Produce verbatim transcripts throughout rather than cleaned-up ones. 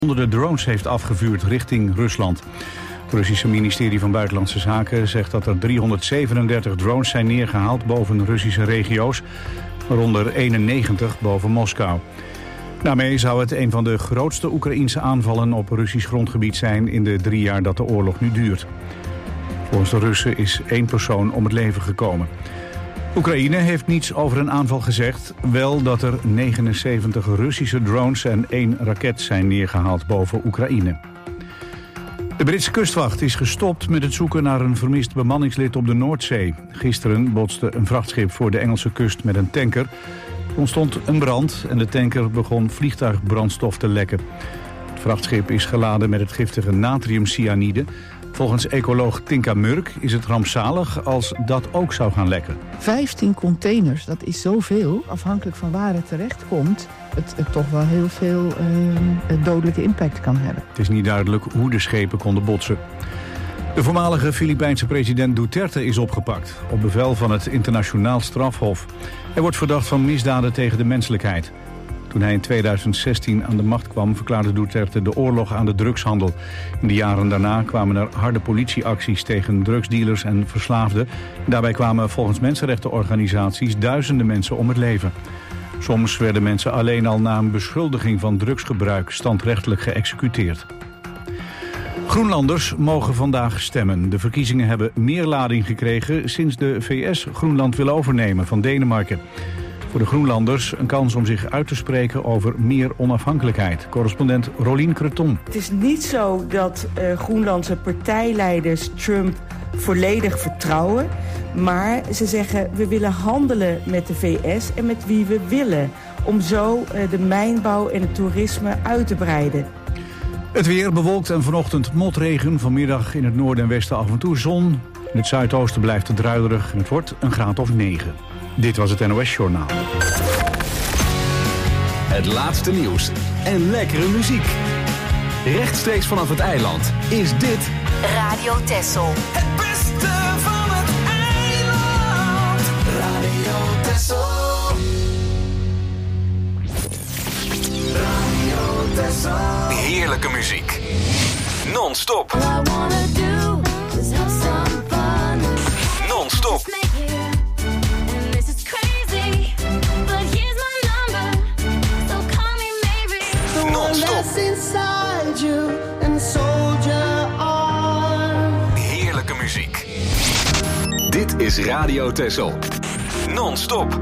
honderden drones heeft afgevuurd richting Rusland. Het Russische ministerie van Buitenlandse Zaken zegt dat er driehonderdzevenendertig drones zijn neergehaald boven Russische regio's, waaronder eenennegentig boven Moskou. Daarmee zou het een van de grootste Oekraïense aanvallen op Russisch grondgebied zijn in de drie jaar dat de oorlog nu duurt. Volgens de Russen is één persoon om het leven gekomen. Oekraïne heeft niets over een aanval gezegd. Wel dat er negenenzeventig Russische drones en één raket zijn neergehaald boven Oekraïne. De Britse kustwacht is gestopt met het zoeken naar een vermist bemanningslid op de Noordzee. Gisteren botste een vrachtschip voor de Engelse kust met een tanker. Er ontstond een brand en de tanker begon vliegtuigbrandstof te lekken. Het vrachtschip is geladen met het giftige natriumcyanide. Volgens ecoloog Tinka Murk is het rampzalig als dat ook zou gaan lekken. vijftien containers, dat is zoveel. Afhankelijk van waar het terecht komt, het, het toch wel heel veel uh, dodelijke impact kan hebben. Het is niet duidelijk hoe de schepen konden botsen. De voormalige Filipijnse president Duterte is opgepakt op bevel van het Internationaal Strafhof. Hij wordt verdacht van misdaden tegen de menselijkheid. Toen hij in tweeduizend zestien aan de macht kwam, verklaarde Duterte de oorlog aan de drugshandel. In de jaren daarna kwamen er harde politieacties tegen drugsdealers en verslaafden. Daarbij kwamen volgens mensenrechtenorganisaties duizenden mensen om het leven. Soms werden mensen alleen al na een beschuldiging van drugsgebruik standrechtelijk geëxecuteerd. Groenlanders mogen vandaag stemmen. De verkiezingen hebben meer lading gekregen sinds de V S Groenland wil overnemen van Denemarken. Voor de Groenlanders een kans om zich uit te spreken over meer onafhankelijkheid. Correspondent Rolien Creton. Het is niet zo dat uh, Groenlandse partijleiders Trump volledig vertrouwen. Maar ze zeggen we willen handelen met de V S en met wie we willen. Om zo uh, de mijnbouw en het toerisme uit te breiden. Het weer bewolkt en vanochtend motregen. Vanmiddag in het noorden en westen af en toe zon. In het zuidoosten blijft het druilerig en het wordt een graad of negen. Dit was het N O S Journaal. Het laatste nieuws en lekkere muziek. Rechtstreeks vanaf het eiland is dit Radio Texel. Het beste van het eiland. Radio Texel. Radio Texel. heerlijke muziek. Non-stop. Non-stop. Heerlijke muziek. Dit is Radio Texel. Non-stop.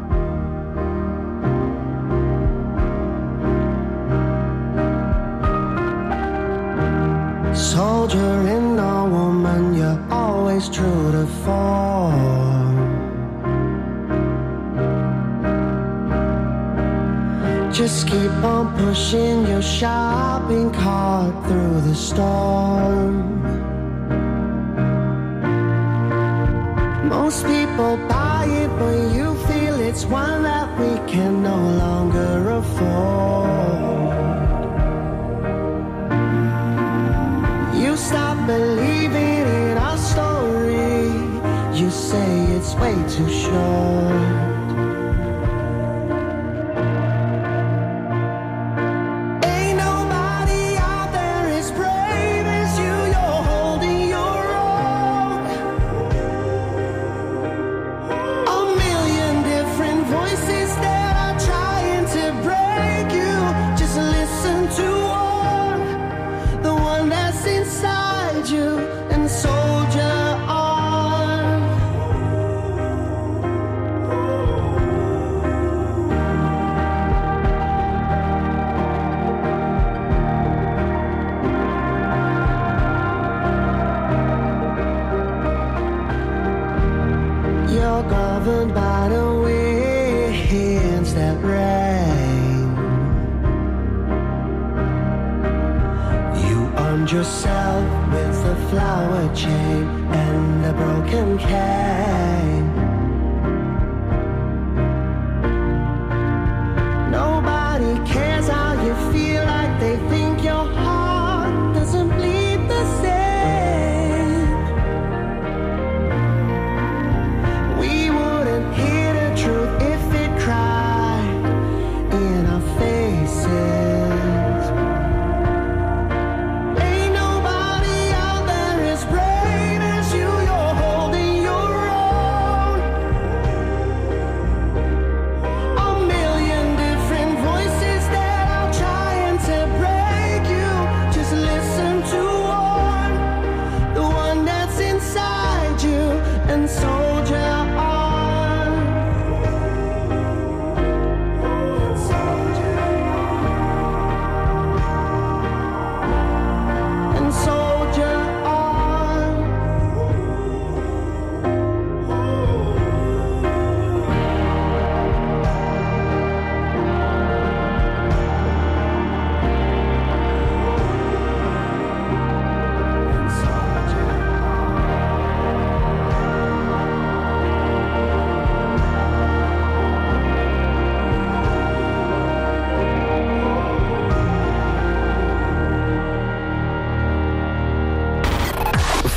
Soldier in a woman, you're always true to form. Just keep on pushing your shopping cart through the storm. Most people buy it, but you feel it's one that we can no longer afford. You stop believing in our story. You say it's way too short. Yourself with a flower chain and a broken cane. Nobody cares how you feel, like they think your heart doesn't bleed the same. We wouldn't hear the truth if it cried in our faces.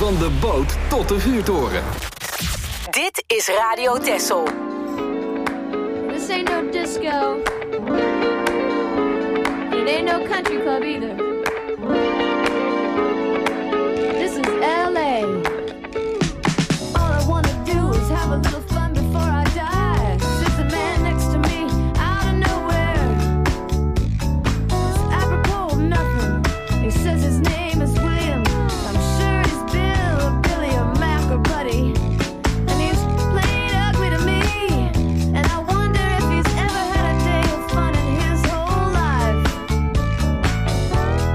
Van de boot tot de vuurtoren. Dit is Radio Texel. This ain't no disco. It ain't no country club either. This is L A. All I wanna do is have a little fun before I die. Sits a man next to me out of nowhere. It's apropos of nothing. He says his name is William. I'm sure he's Bill or Billy or Mac or Buddy. And he's plain ugly to me. And I wonder if he's ever had a day of fun in his whole life.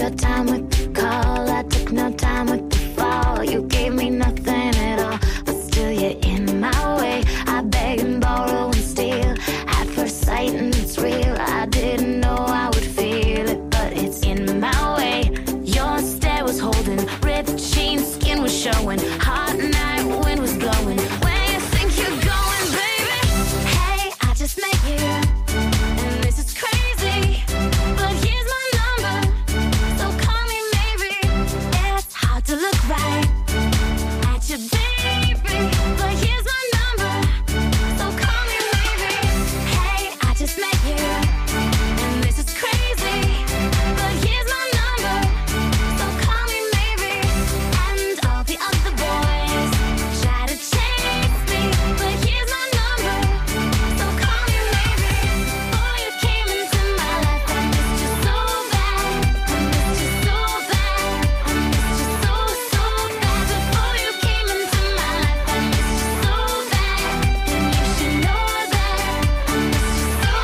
your time with the call. I took no time with the fall. You gave me nothing at all, but still you're in my way. I beg and borrow and steal at first sight, and it's real. I didn't know I would feel it, but it's in my way. Your stare was holding, ripped jeans, skin was showing. Hot night, wind was blowing. Where you think you're going, baby? Hey, I just met you, and this is crazy, but here's my number, so call me maybe. It's hard to look right at you, baby, but here's my number, so call me maybe. Hey, I just met you, and this is crazy, but here's my number, so call me maybe. And all the other boys try to chase me, but here's my number, so call me maybe. Before you came into my life, I missed you so bad, I missed you so bad, I missed you so, so bad. Before you came into my life, I missed you so bad, and you should know that I missed you so,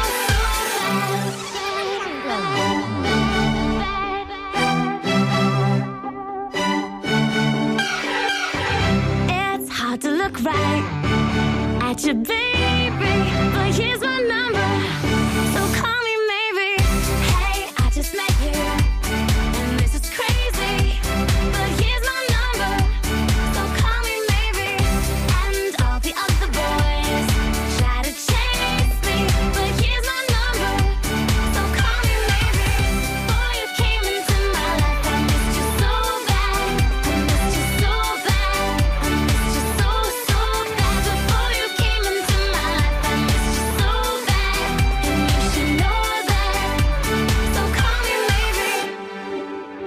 so bad. It's hard to look right at you, baby, but here's my number, so call me maybe. Hey, I just met you, and this is crazy, but here's my number, so call me maybe. And all the other boys try to chase me, but here's my number, so call me maybe. Before you came into my life, I missed you so bad, I missed you so bad, I missed you so, so bad. Before you came into my life, I missed you so bad, and you should know that, so call me maybe.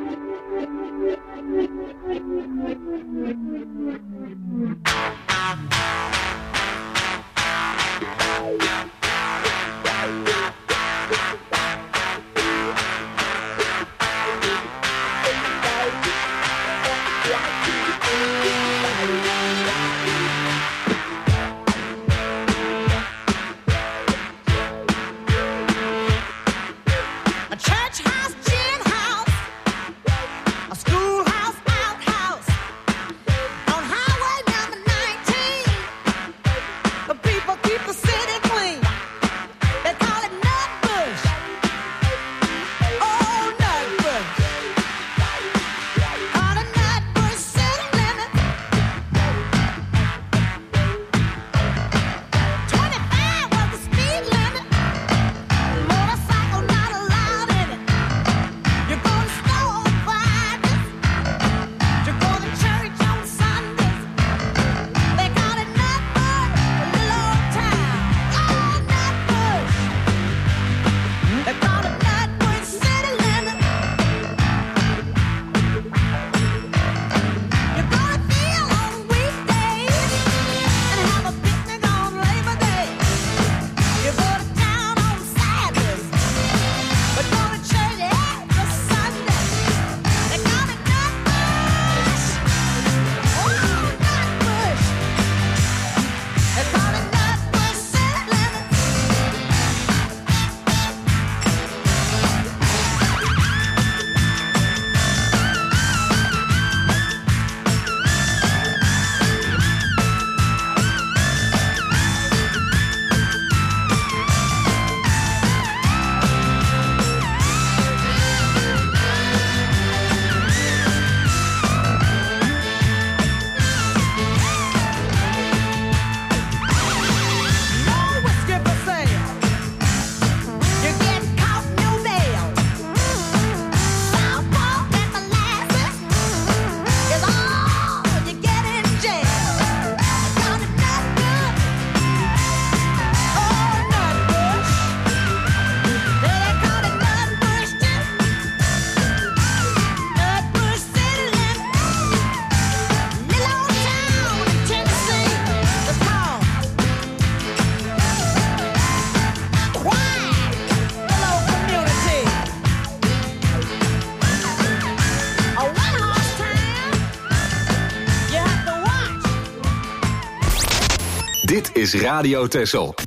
A church house, gin house, a schoolhouse, outhouse, on highway number nineteen. The people keep the city clean. They call it Nutbush. Oh, Nutbush. On a Nutbush city limit. twenty-five was the speed limit. Motorcycle not allowed in it. You're going to store on Fridays. You're going to church on Sundays. They call it Nutbush, a little old town. Oh, Nutbush. They call it Nutbush city limit. You're going to feel on weekdays and have a picnic on Labor Day. You go to town on Saturdays, but go to church every Sunday. They call it Nutbush. Oh, Nutbush. They call it Nutbush city limit. No whiskey for sale. You're getting caught in your mail. Southpaw and molasses is all you get in jail. Call it Nutbush. Oh, Nutbush. They call it Nutbush too. Nutbush city limit. Little old town in Tennessee. It's called Quiet, little community. A one-horse town. You have to watch. Dit is Radio Texel.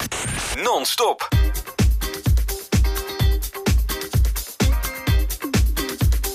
Non-stop.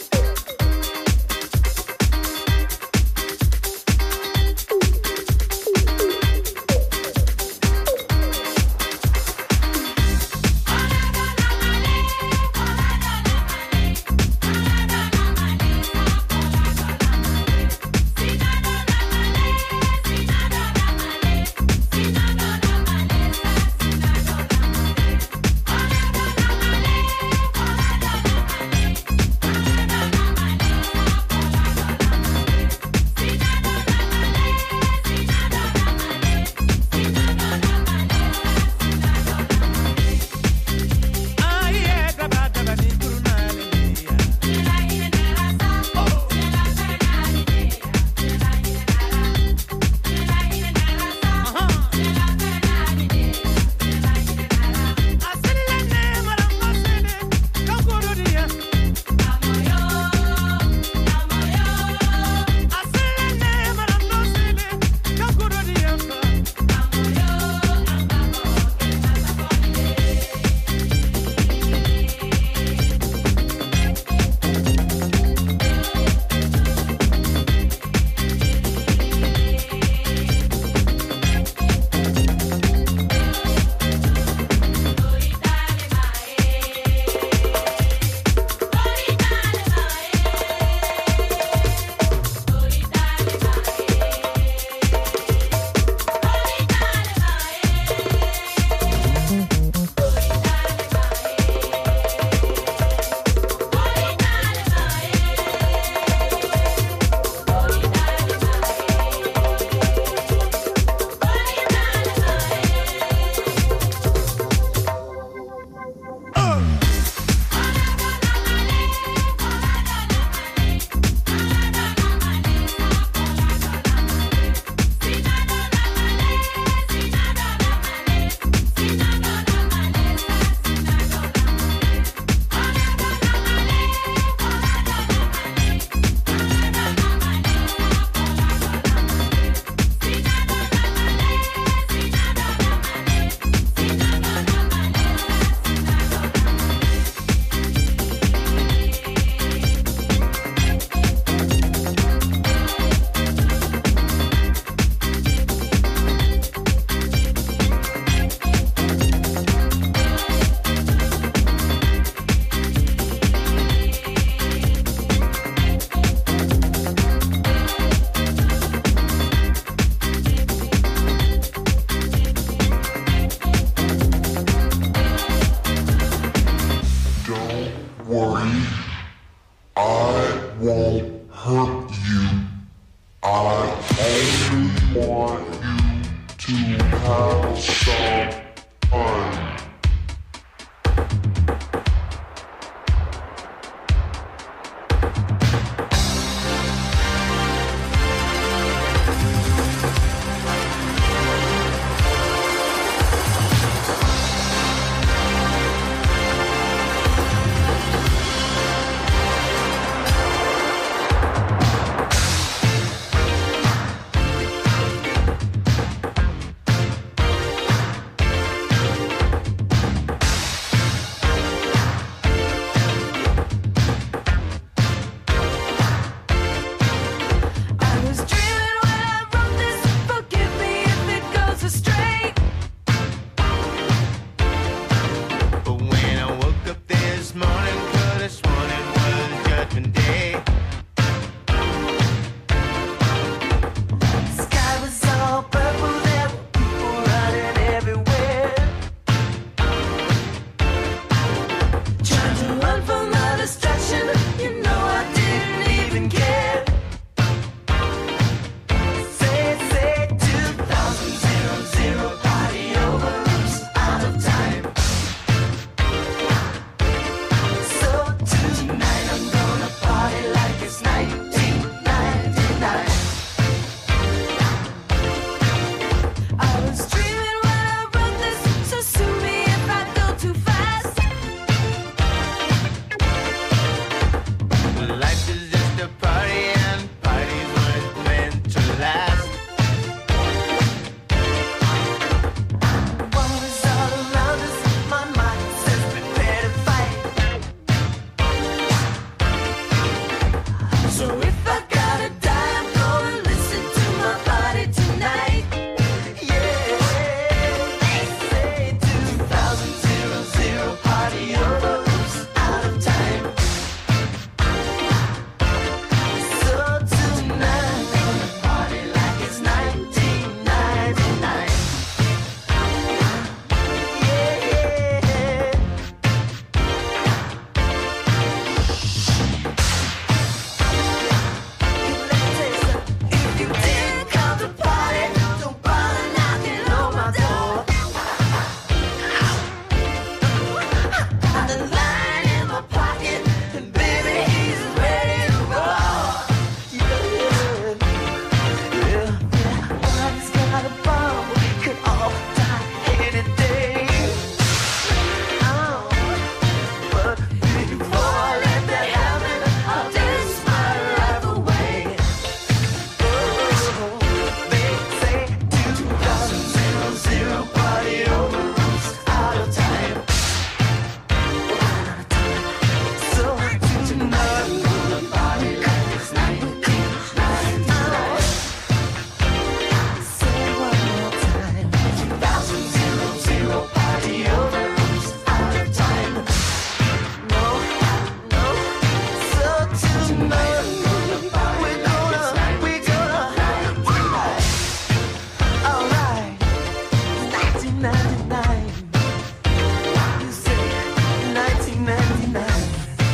ninety-nine. You say nineteen ninety-nine.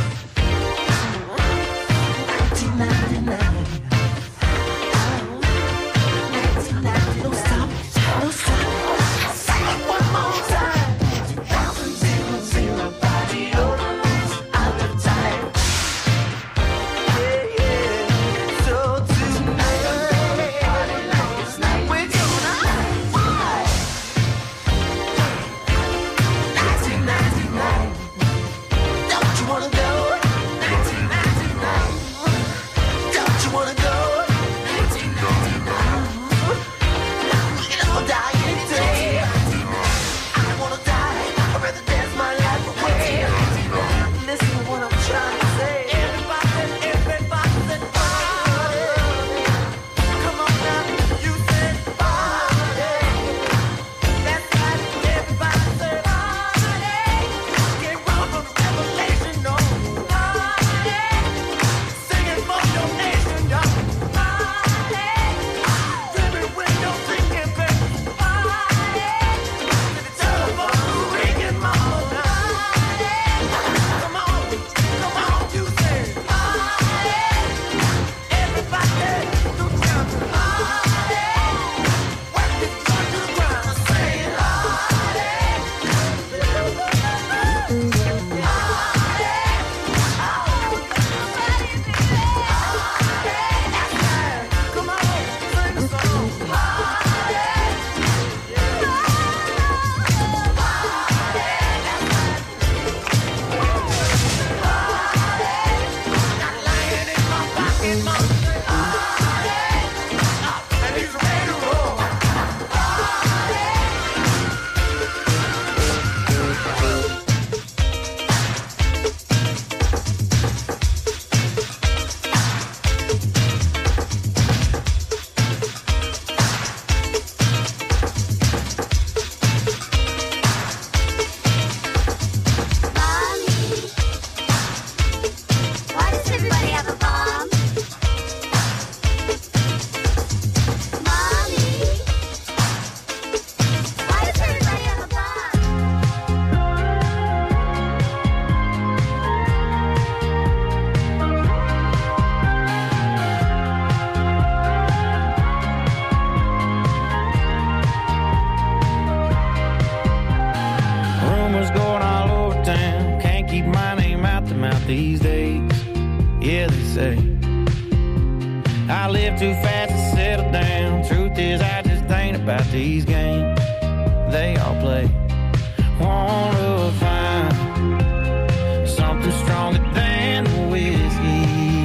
nineteen ninety-nine. nineteen ninety-nine. No stop, no stop. Say it one more time. two thousand zero, body odors out of time. Yeah, yeah. So tonight, party like it's night. We're gonna fly. nineteen ninety-nine. Don't you wanna go? nineteen ninety-nine. Don't you wanna go? nineteen ninety-nine. We can all die any day. I don't wanna die. I'd rather dance my life away. Listen to what I'm trying to say. Everybody, everybody said party. Come on now, you said party. That's right, everybody said party. Get wrong from the revelation, no. Party. Singing for your nation, y'all. Party. Dripping with your drinking, baby. Party. To the telephone ringing, mama. Party. Come on, come on, you said party. Everybody, do jump. Party. Work this joint to the ground. Say party. Come on, sing a song. Got lion in my pocket, mama. And he's ready to roll. Mommy, why does everybody have a bomb? Mommy, why does everybody have a bomb? Rumors going all over town. Can't keep my name out the mouth these days. Yeah, they say I live too fast to settle down. Truth is, I just ain't about these games they all play. Wanna find something stronger than whiskey.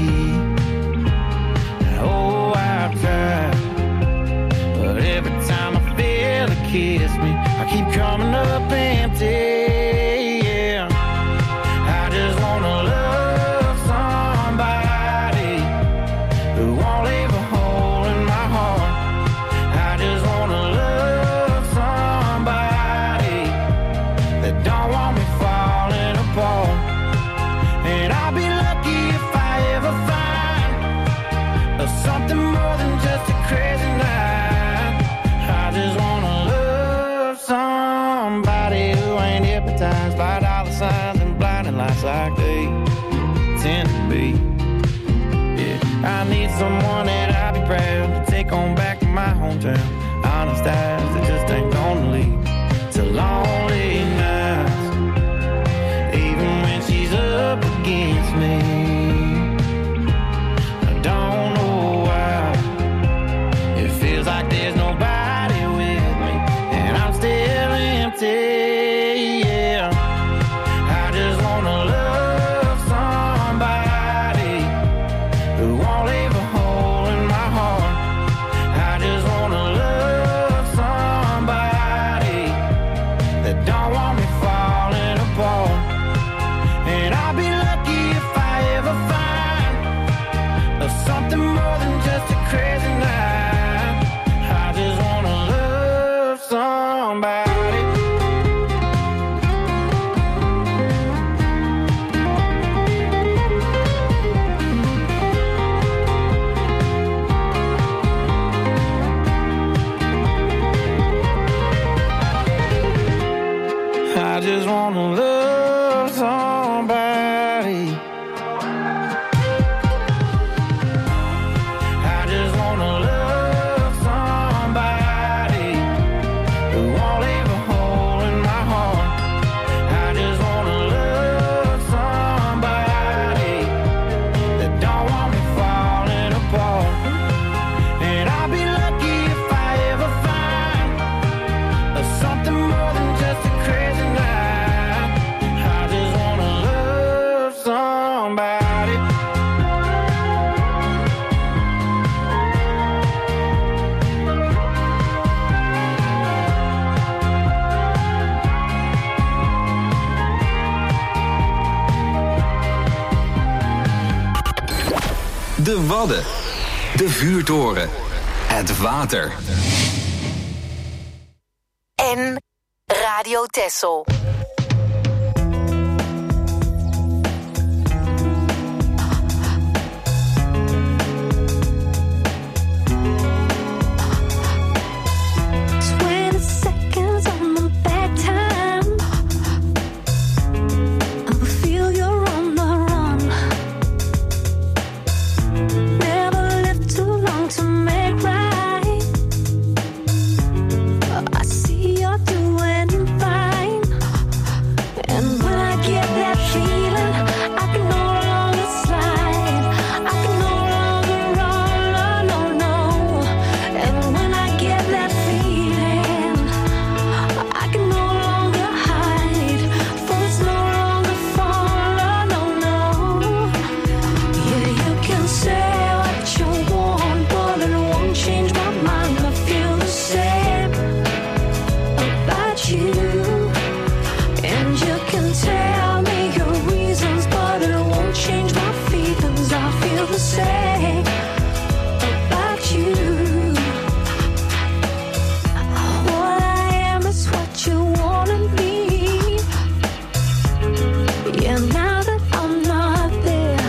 Oh, I've tried, but every time I feel it kiss me, I keep coming up empty. Yeah, I just wanna love somebody who won't leave a hole in my heart. I just wanna love somebody that don't want me falling apart. And I'll be lucky if I ever find uh, something more than just a crazy night. I just wanna love somebody who ain't hypnotized by dollar signs and blinding lights like they tend to be. Yeah, I need someone that I'll be proud to take on back to my hometown. Honest eyes that just ain't gonna lead to lonely nights, even when she's up against me. I don't know why it feels like there's nobody with me, and I'm still empty. Yeah, I just wanna love somebody who won't leave a hole in my heart. I just wanna love somebody just wanna love somebody. I just wanna love somebody who won't leave a hole in my heart. I just wanna love somebody that don't want me falling apart. And I'll be lucky if I ever find something more than just a crazy night. I just wanna love somebody. De Wadden. De vuurtoren. Het water. En Radio Texel. twenty seconds on the back time. I will feel you're on the run. Never lived too long to make right. I see you're doing fine. And when I get that feeling, I can no longer slide. I can no longer run, no, no, no. And when I get that feeling, I can no longer hide. For it's no longer fun, no, no. Yeah, you can say what you want, but it won't change my mind. I feel the same about you. And you can tell me your reasons, but it won't change my feelings. I feel the same about you. What I am is what you wanna be. Yeah, now that I'm not there,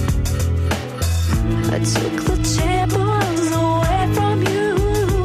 I took the tables away from you.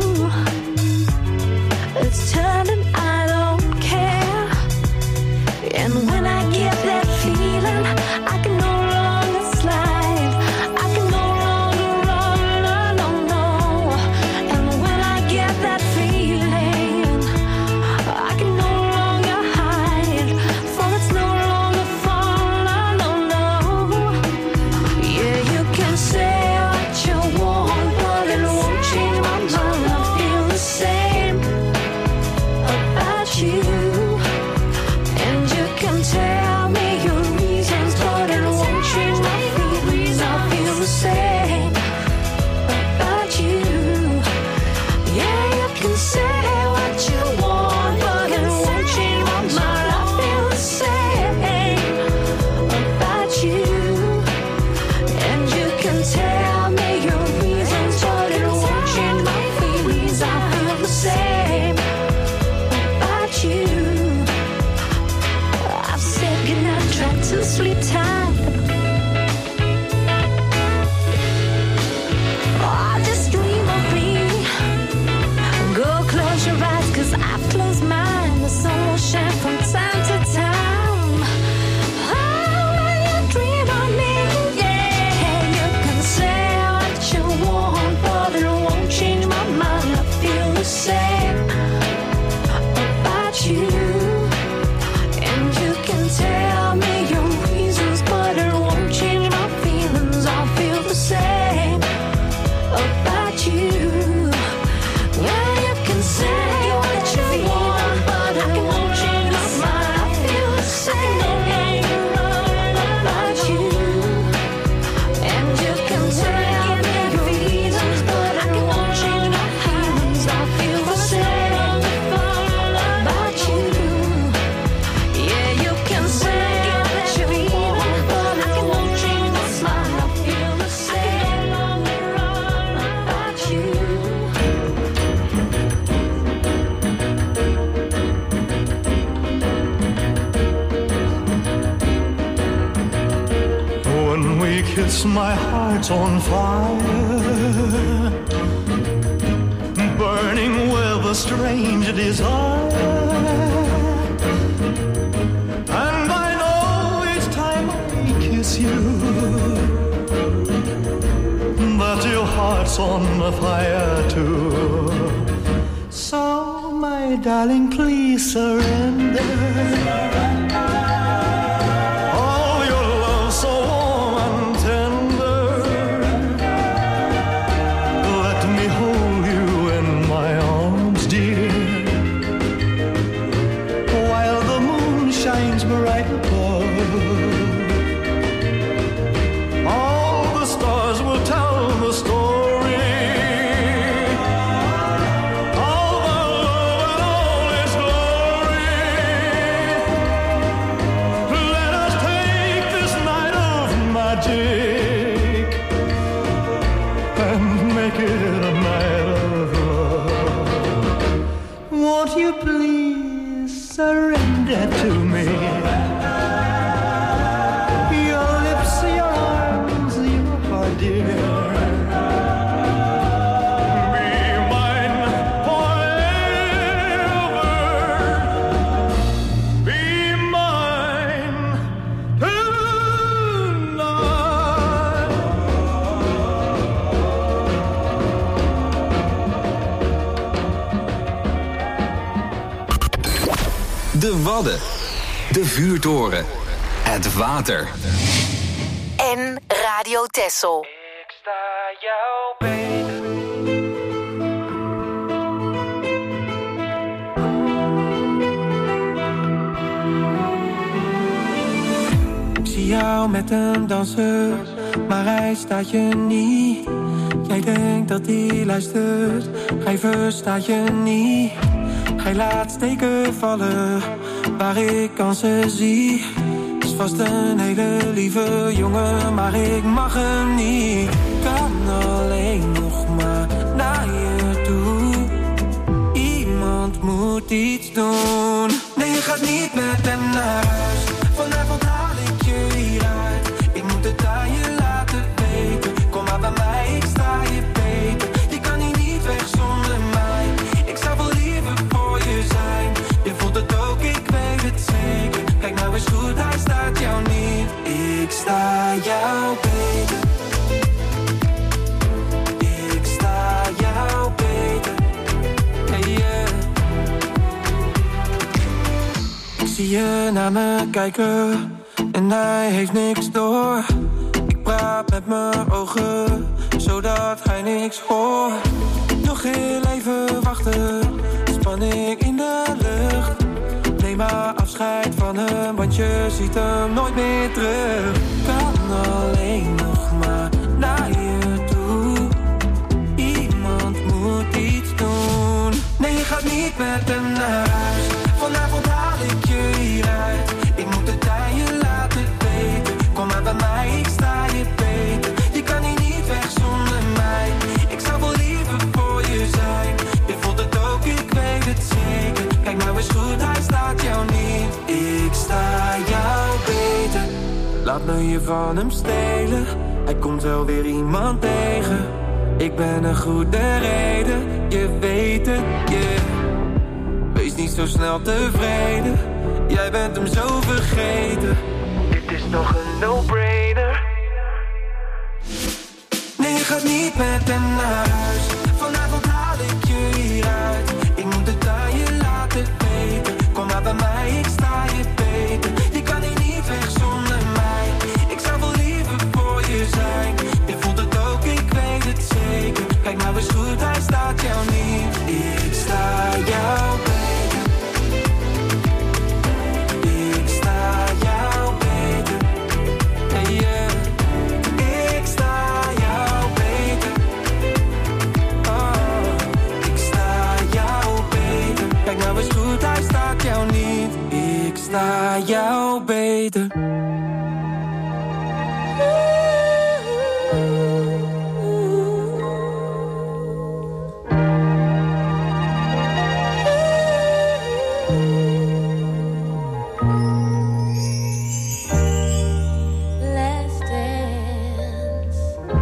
It's turning, I don't care. And when I get that feeling, I can no longer slide. I can no longer run, no, no. And when I get that feeling, I can no longer hide. For it's no longer fun, no, no. Yeah, you can say what you want, but it won't change my mind. I feel the same about you. And you can tell me your reasons, but it won't change my feelings. I feel the same about you. Yeah, you can say what you want, but it won't change my mind. I feel the same about you. And you can tell me your reasons, but it won't change my feelings. I feel the same about you. I've said goodnight, tried to sleep tight. Oh, just dream of me. Go close your eyes, cause I've closed mine. The sun will shine from time to time. Oh, when you dream of me, yeah, you can say what you want, but it won't change my mind. I feel the same about you. And you can tell me your reasons, but it won't change my feelings. I feel the same about you. Yeah, you can say what you want, but it won't change my mind. I feel the same about you. And you can tell me your reasons, but it won't change my feelings. I feel the same about you. Yeah, you can say what you want, but it won't change my mind. I feel the same about you. When we kiss, my heart's on fire, burning with a strange desire. heart's on fire too. So, my darling, please surrender. Oh, your love so warm and tender. Let me hold you in my arms, dear, while the moon shines bright above. All the stars will tell the story of our love and all its glory. Let us take this night of magic and make it a night of love. Won't you please surrender to me? Your lips, your arms, your heart, dear. Be mine forever. Be mine tonight. De Wadden. De vuurtoren. Het water. En Radio Texel. Ik sta jou beter. Ik zie jou met een danser, maar hij staat je niet. Jij denkt dat hij luistert, hij verstaat je niet. Hij laat steken vallen, waar ik kansen zie. Is vast een hele lieve jongen, maar ik mag hem niet. Kan alleen nog maar naar je toe. Iemand moet iets doen. Nee, je gaat niet met hem naar huis. Vanavond haal ik je hieruit. Ik moet het aan je laten weten. Kom maar bij mij, ik sta je beter. Je kan hier niet weg zonder mij. Ik zou wel liever voor je zijn. Je voelt het ook, ik weet het zeker. Kijk nou eens goed, hij staat jou niet. Ik sta jou beter. Ik sta jou beter. Hey, yeah. Ik zie je naar me kijken en hij heeft niks door. Ik praat met mijn ogen, zodat hij niks hoort. Nog heel even wachten, spanning in de lucht. Neem maar afscheid van hem, want je ziet hem nooit meer terug. Kan alleen nog maar naar je toe. Iemand moet iets doen. Nee, je gaat niet met hem naar huis. Vanavond haal ik je hieruit. Ik moet het aan je laten weten. Kom maar bij mij, ik sta je beter. Je kan hier niet weg zonder mij. Ik zou wel liever voor je zijn. Je voelt het ook, ik weet het zeker. Kijk nou eens goed, hij staat jou niet. Ik sta jou beter. Laat me je van hem stelen. Hij komt wel weer iemand tegen. Ik ben een goede reden. Je weet het, yeah. Wees niet zo snel tevreden. Jij bent hem zo vergeten. Dit is nog een no-brainer. Nee, je gaat niet met hem naar huis. Vanavond haal ik je hieruit. Ik moet het aan je laten weten. Kom maar bij mij, ik sta je beter. Je kan hier niet weg zonder mij. Ik zou wel liever voor je zijn. Je voelt het ook, ik weet het zeker. Kijk nou eens goed, hij staat jou niet. Ik sta jou beter. Ik sta jou beter. Hey, yeah. Ik sta jou beter. Oh, ik sta jou beter. Kijk nou eens goed, hij staat jou niet. Ik sta jou beter. Last dance,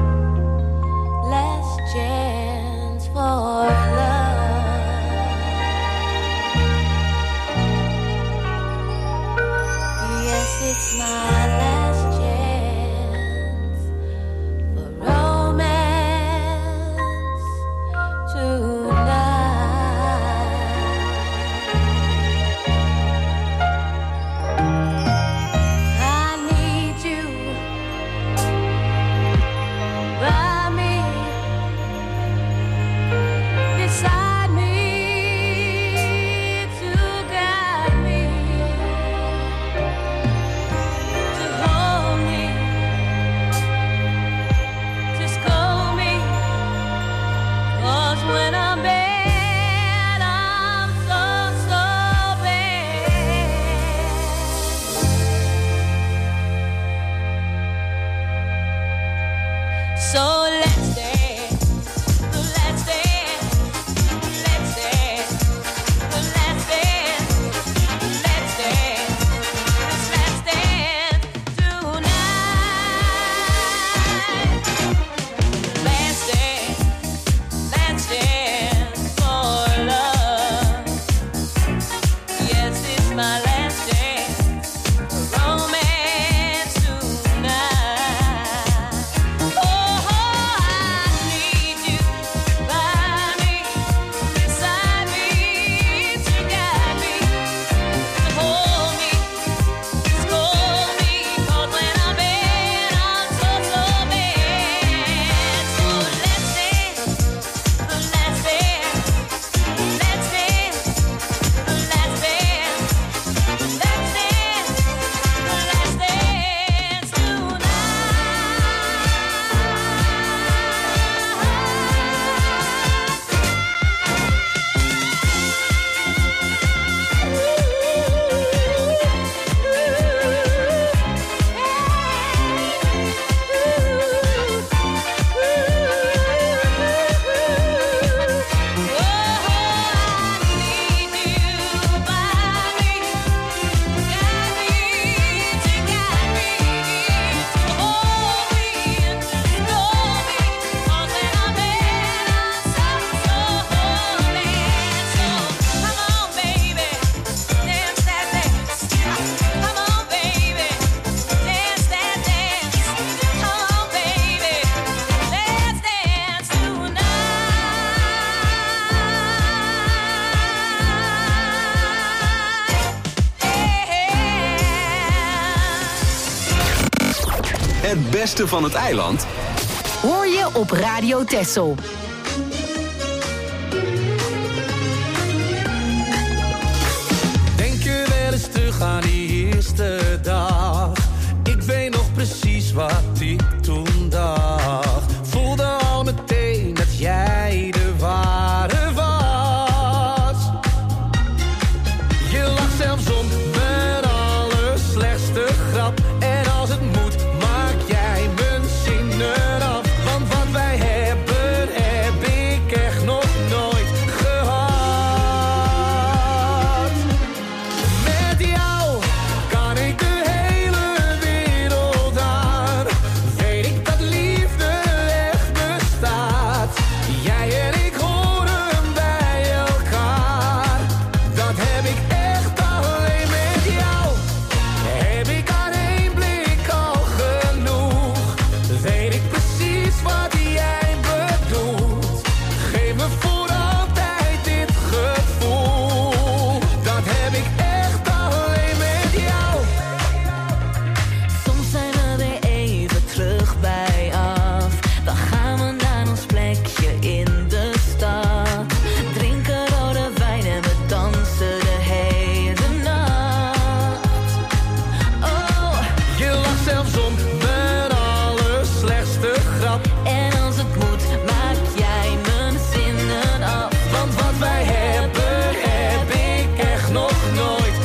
last chance for love. Yes, it's my Het beste van het eiland Hoor je op Radio Texel. Denk je wel eens terug aan die eerste dag? Ik weet nog precies wat ik toen dacht. Voelde al meteen dat jij de ware was. Je lag zelfs om mijn allerslechtste grap. En als het moet, maak jij mijn zinnen af. Want wat wij hebben, heb ik echt nog nooit gehad. Met jou kan ik de hele wereld aan. Weet ik dat liefde echt bestaat. Jij en ik horen bij elkaar. Dat heb ik echt alleen met jou. Heb ik aan één blik al genoeg. Weet ik precies wat jij bedoelt. Geef me voor altijd dit gevoel. Dat heb ik echt alleen met jou. Soms zijn we weer even terug bij af. Dan gaan we naar ons plekje in de stad. Drinken rode wijn en we dansen de hele nacht. Oh, Je lacht zelfs om mijn allerslechtste grap. en als het moet, maak jij mijn zinnen af. Want wat wij hebben, heb ik echt nog nooit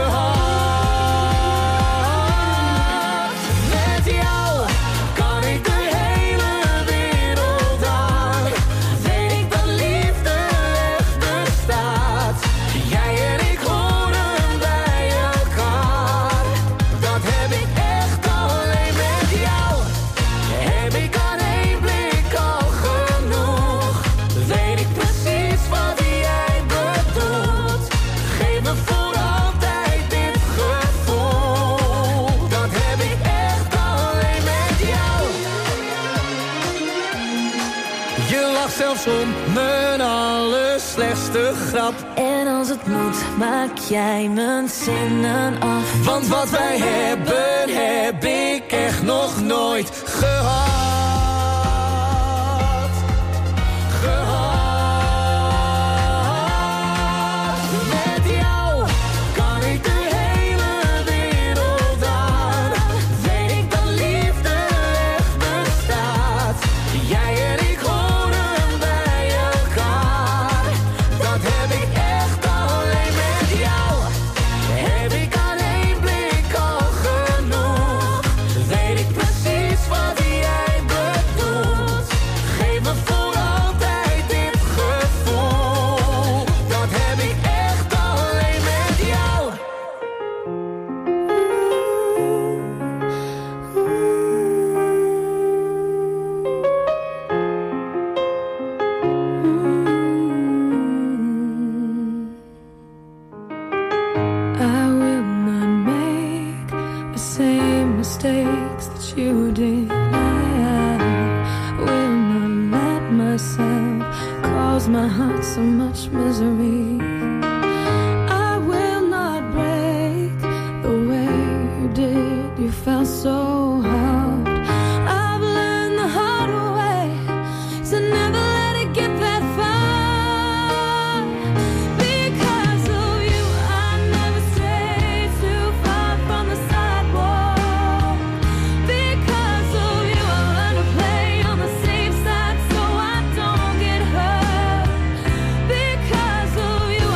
gehad. Met jou kan ik de hele wereld aan. Weet ik dat liefde echt bestaat. Jij en ik horen bij elkaar. Dat heb ik echt alleen met jou. Heb ik aan één blik al genoeg. Weet ik precies wat jij bedoelt. Geef me voor altijd dit gevoel. Dat heb ik echt alleen met jou. Je lacht zelfs om mijn allerslechtste grap. En als het moet, maak jij mijn zinnen af. Want wat wij hebben, heb ik echt nog nooit gehad. Gehad. Met jou kan ik de hele wereld aan. Weet ik dat liefde echt bestaat. Jij en ik horen bij elkaar. Dat heb ik echt alleen met jou. Heb ik aan één blik al genoeg. Weet ik precies wat jij bedoelt. Geef me voor altijd dit gevoel. Dat heb ik echt alleen met jou. I will not make the same mistakes that you did. I will not let myself cause my heart so much misery. I will not break the way you did. You felt so hard. I've learned the hard way to never let it get that far. Because of you, I never strayed too far from the sidewalk. Because of you, I learned to play on the safe side so I don't get hurt. Because of you,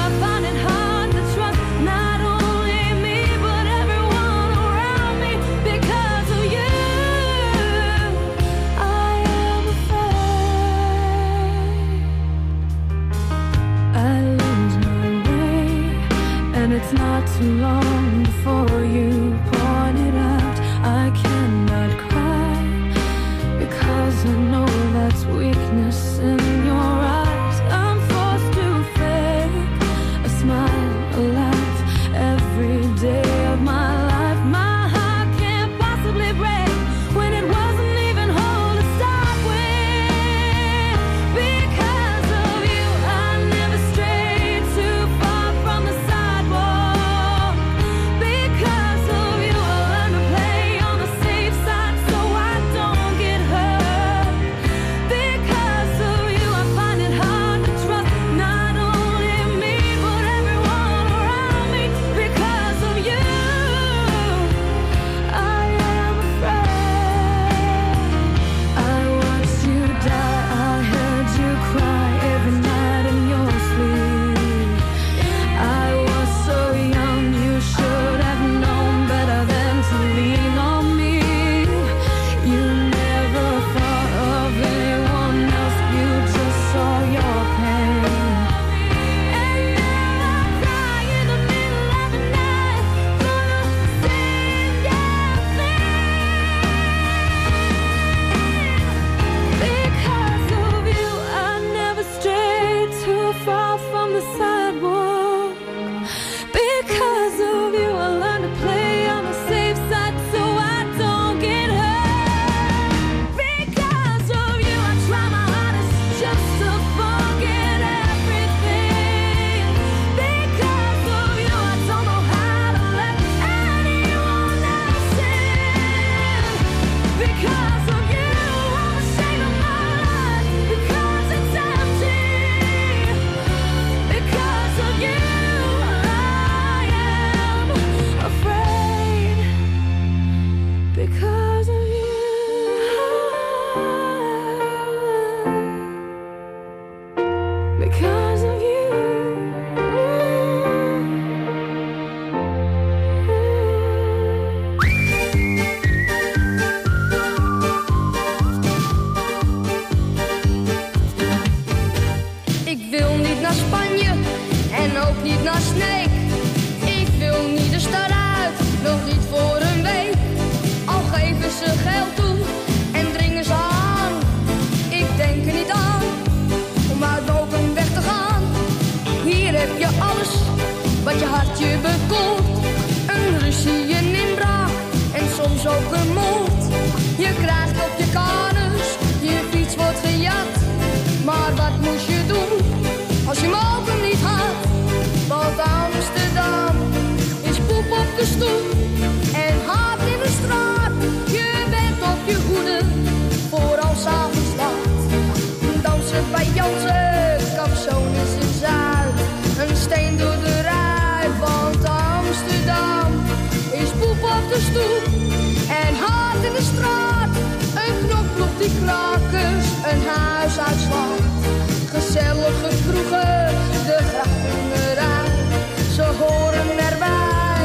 stoep en haat in de straat. Je bent op je hoede voor als avonds laat. Dansen bij Jansen, Capsones in Zuid. Een steen door de rij, want Amsterdam is poep op de stoep en haat in de straat. Een knokploeg die krakers een huis uitslaat. Gezellige kroegen, de grachtenrij, ze horen erbij.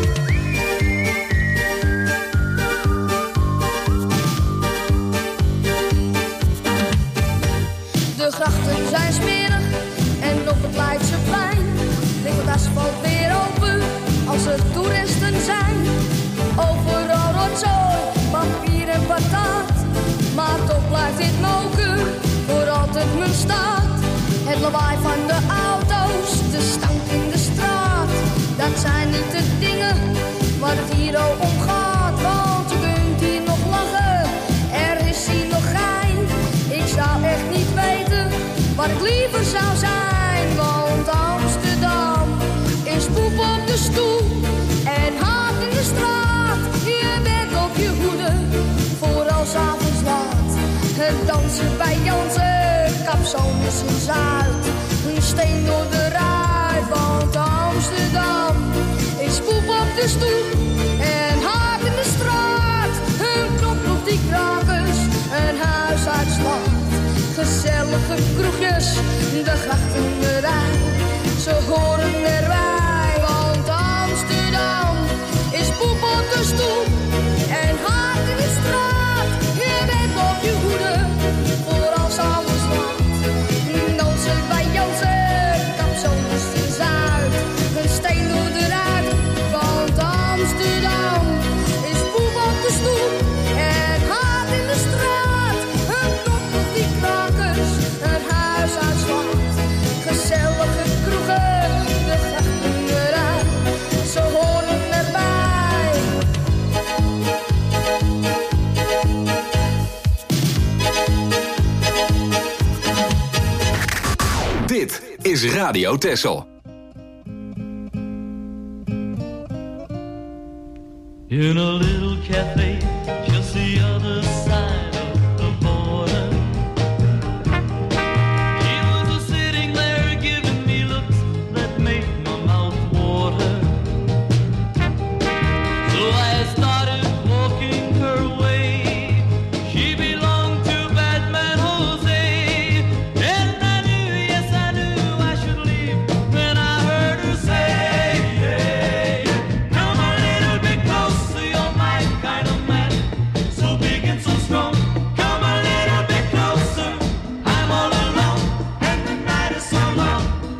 De grachten zijn smerig en op het Leidseplein ligt het asfalt weer open als er toeristen zijn. Overal rotzooi, papier en patat, maar toch blijft dit moker voor altijd mijn stad. Het lawaai van de auto's, de stank in de straat, dat zijn niet de dingen waar het hier al om gaat. Want je kunt hier nog lachen, er is hier nog gein. Ik zou echt niet weten waar ik liever zou zijn. Want Amsterdam is poep op de stoep en haat in de straat. Je bent op je hoede voor als avonds laat. Het dansen bij Jansen, Capsones in Zuid. Een steen door de rij, want Amsterdam is poep op de stoep en haat in de straat. Een knoploeg die krakers een huis uitslaat. Gezellige kroegjes, de grachtenrij, ze horen erbij. Want Amsterdam is poep op de stoep en haat in de straat. Je bent op je hoede voor als avonds laat. Dansen bij Jansen, Capsones in Zuid. Een steen door de ruit, want Amsterdam is poep op de stoep en haat in de straat. Een knoploeg die krakers een huis uitslaat. Gezellige kroegen, de grachtenrij, ze horen erbij. Dit is Radio Texel. In a little cafe, just the other side of the border. He was just sitting there giving me looks that made my mouth water. So I started walking her way. She belonged to Batman Jose. And I knew, yes I knew I should leave when I heard her say, hey, come a little bit closer, you're my kind of man, so big and so strong. Come a little bit closer, I'm all alone, and the night is so long.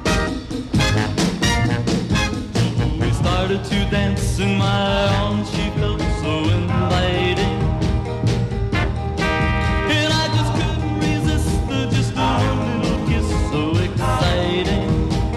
We started to dance in my arms, she felt so inviting. And I just couldn't resist the just a little kiss, so exciting.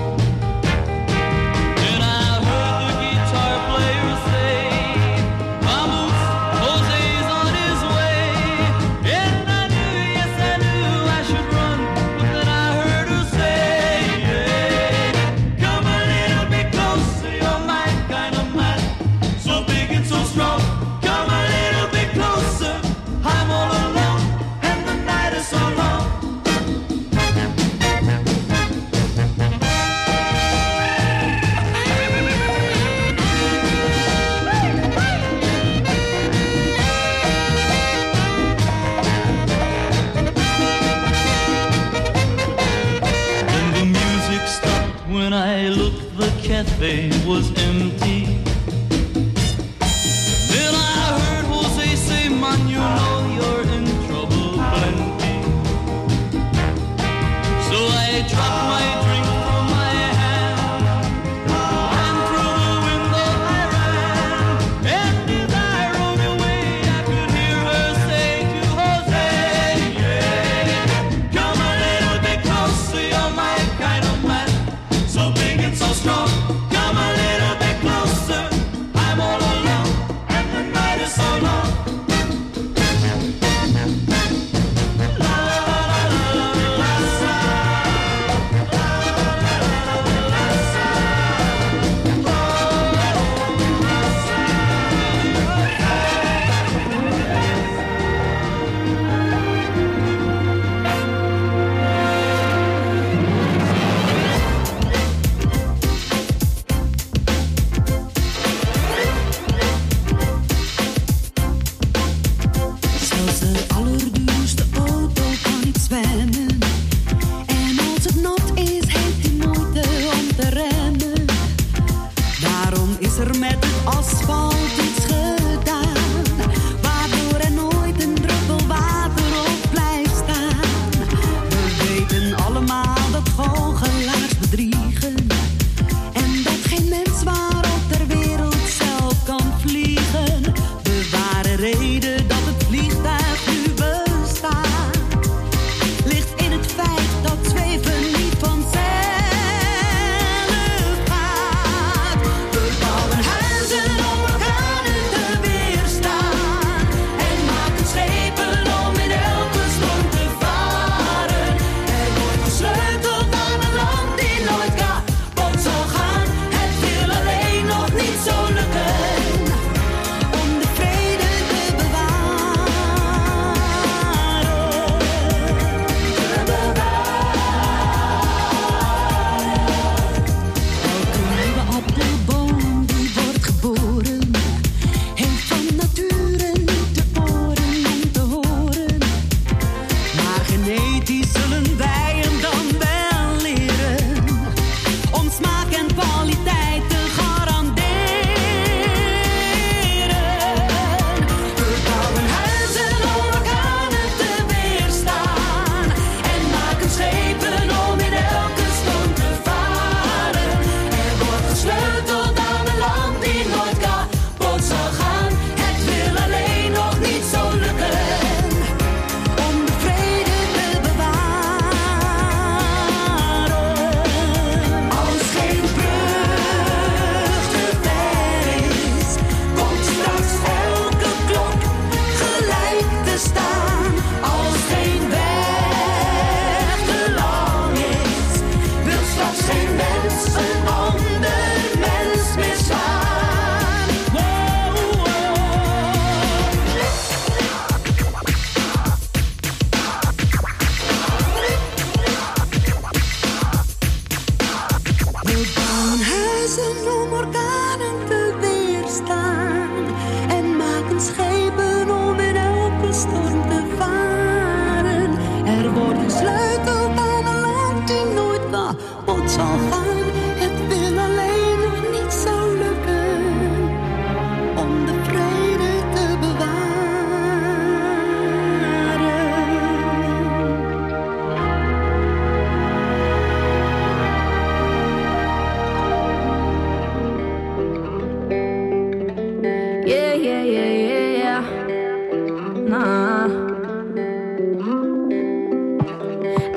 And I heard the guitar player say, vamos, Jose's on his way. And I knew, yes I knew I should run, but then I heard her say, hey, come a little bit closer, you're my kind of man, so big and so strong. Come a little bit closer, I'm all alone, and the night is so long. Then the music stopped when I looked, the cafe was empty. Then I heard Jose say, man, you know you're in trouble plenty. So I dropped my drink from my hand, and through the window I ran. And as I rode away, I could hear her say to Jose, yeah, come a little bit closer, you're my kind of man, so big and so strong. Come a little bit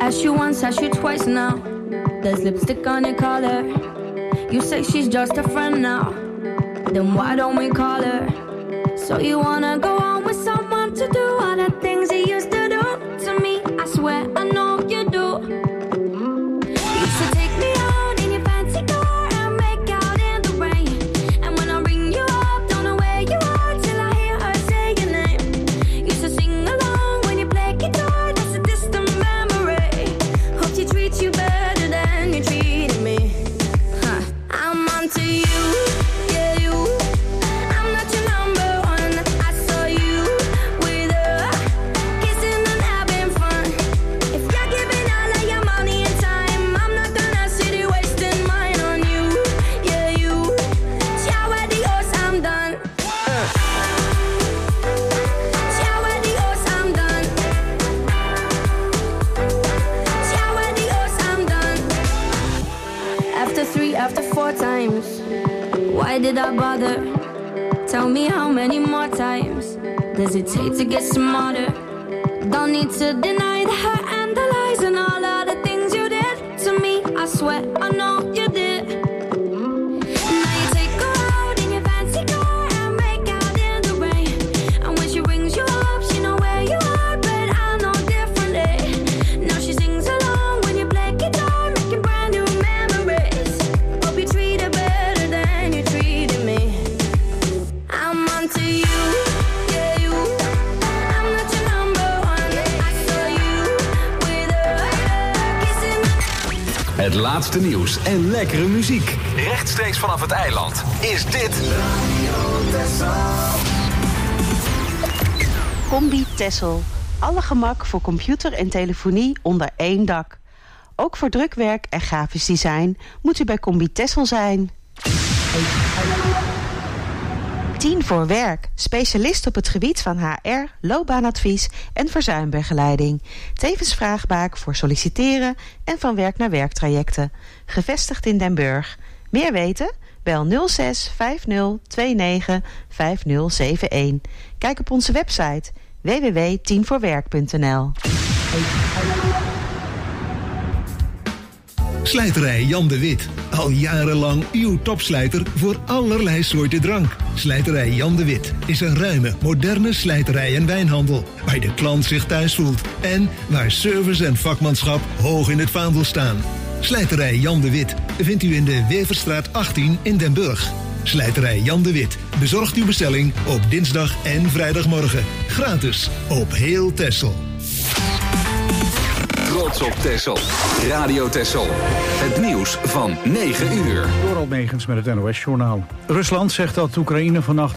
Ask you once, ask you twice now. There's lipstick on your collar. You say she's just a friend now. Then why don't we call her? So you wanna go on with someone to do all the things he used to do to me? I swear I know you do. You should take me out in your fancy car and make out in the rain. And when I ring you up, don't know where you are till I hear her say your name. You should sing along when you play guitar. That's a distant memory. Hope she treats you better than you treated me. Huh. I'm onto you. After four times, why did I bother? Tell me how many more times does it take to get smarter? Don't need to deny the hurt and the lies and all of the things you did to me. I swear I know you did. Now you take her out in your fancy car and make out in the rain. And when she rings you up, she know where you are, but I know differently. Now she sings along when you play guitar, making brand new memories. Hope you treat her better than you treated me. I'm onto you, yeah you. I'm not your number one. I saw you with her kissing. Het laatste nieuws en lekkere muziek. Rechtstreeks vanaf het eiland is dit Combi Tessel. Alle gemak voor computer en telefonie onder één dak. Ook voor drukwerk en grafisch design moet u bij Combi Tessel zijn. tien voor werk. Specialist op het gebied van H R, loopbaanadvies en verzuimbegeleiding. Tevens vraagbaak voor solliciteren en van werk naar werktrajecten. Gevestigd in Den Burg. Meer weten? Bel nul zes vijf nul twee negen vijf nul zeven een. Kijk op onze website w w w punt tien voor werk punt n l. Slijterij Jan de Wit. Al jarenlang uw topslijter voor allerlei soorten drank. Slijterij Jan de Wit is een ruime, moderne slijterij en wijnhandel. Waar de klant zich thuis voelt. En waar service en vakmanschap hoog in het vaandel staan. Slijterij Jan de Wit vindt u in de Weverstraat achttien in Den Burg. Slijterij Jan de Wit bezorgt uw bestelling op dinsdag en vrijdagmorgen. Gratis op heel Texel. Trots op Texel. Radio Texel. Het nieuws van negen uur. Door Almegens met het N O S-journaal. Rusland zegt dat Oekraïne vannacht